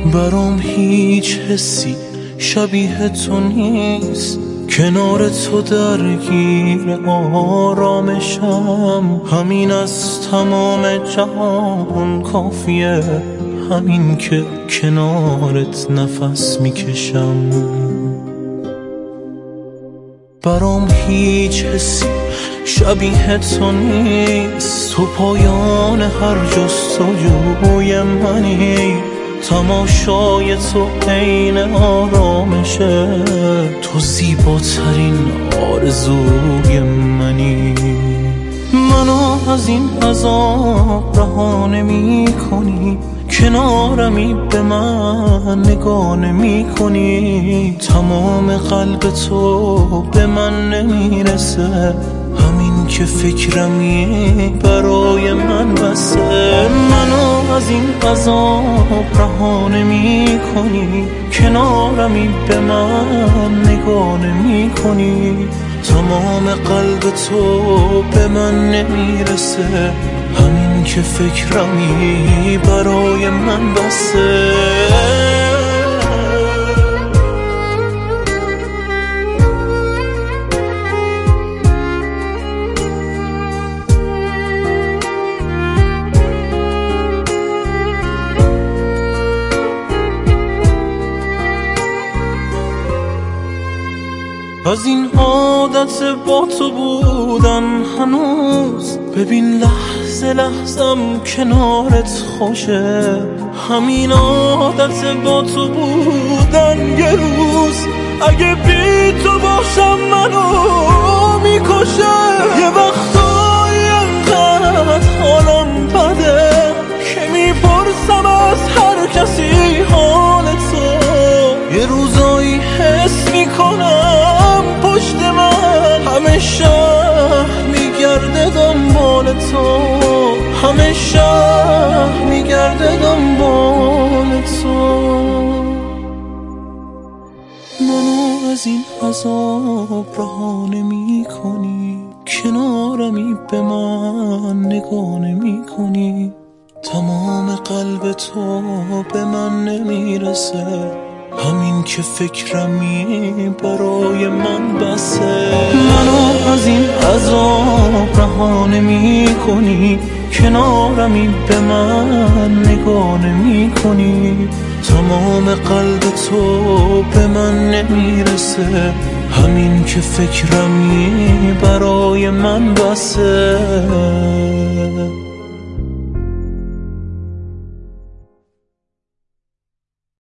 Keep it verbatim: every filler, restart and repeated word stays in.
برام هیچ حسی شبیه تو نیست، کنار تو درگیر آرامشم. همین از تمام جهان کافیه، همین که کنارت نفس میکشم. برام هیچ حسی شبیه تو نیست، تو پایان هر جستجوی منی. تماشای تو عین آرامشه، تو زیباترین آرزوی منی. منو از این عذاب رها نمی کنی، کنارمی به من نگاه نمی کنی. تمام قلب تو به من نمیرسه، همین که فکرمی برای من بسه. منو از این عذاب رها نمی کنی، کنارمی به من نگاه نمی کنی. تمام قلب تو به من نمیرسه، همین که فکرمی برای من بسه. از این عادت با تو بودن هنوز، ببین لحظه لحظم کنارت خوشه. همین عادت با تو بودن یه روز اگه بی تو باشم منو میکشه. یه وقتایی انقدر حالم بده که میپرسم از هر کسی حال تو. یه روزایی حس میکنم پشت من همه شهر میگرده دنبال تو، همه شهر میگرده دنبال تو. منو از این عذاب رها نمی کنی، کنارمی به من نگاه نمی کنی. تمام قلب تو به من نمیرسه، همین که فکرمی برای من بسه. منو از این عذاب رها نمی کنی، کنارمی به من نگاه نمی کنی. تمام قلب تو به من نمیرسه، همین که فکرمی برای من بسه.